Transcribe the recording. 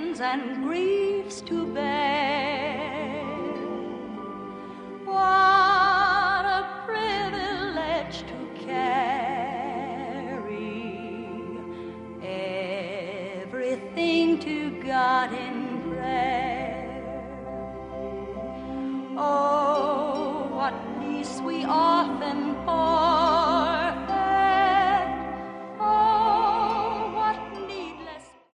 burdens and griefs to bear. What a privilege to carry everything to God in prayer. Oh, what peace we often pour